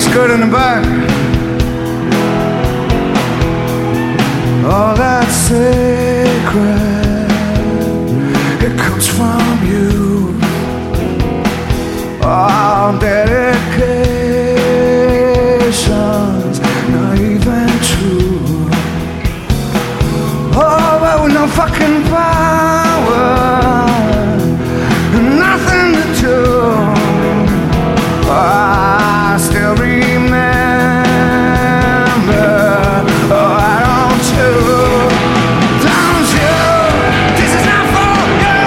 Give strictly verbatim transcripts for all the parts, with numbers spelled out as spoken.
skirt in the back. All that's sacred, it comes from you. All dedications, naive and true. Oh, but with no fucking power, nothing to do. I still remember. Oh, I don't you, don't you? This is not for you.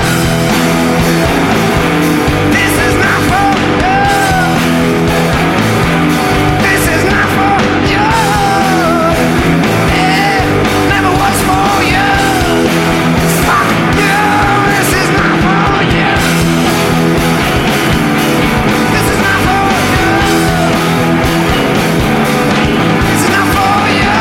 This is not for you. This is not for you. It never was for you. Fuck you. This is not for you. This is not for you. This is not for you.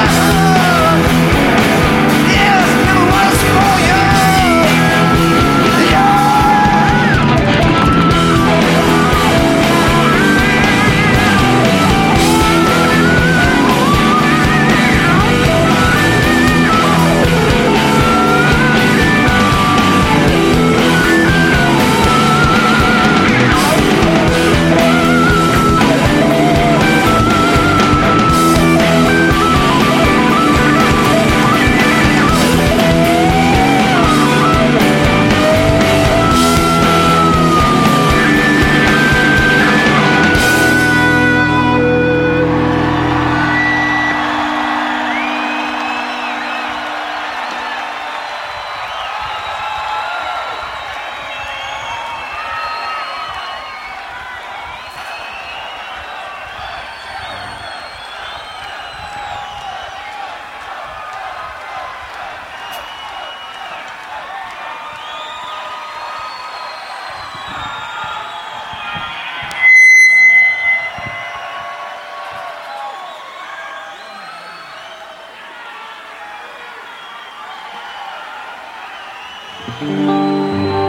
Yeah, it never was for you. Yeah. Thank you.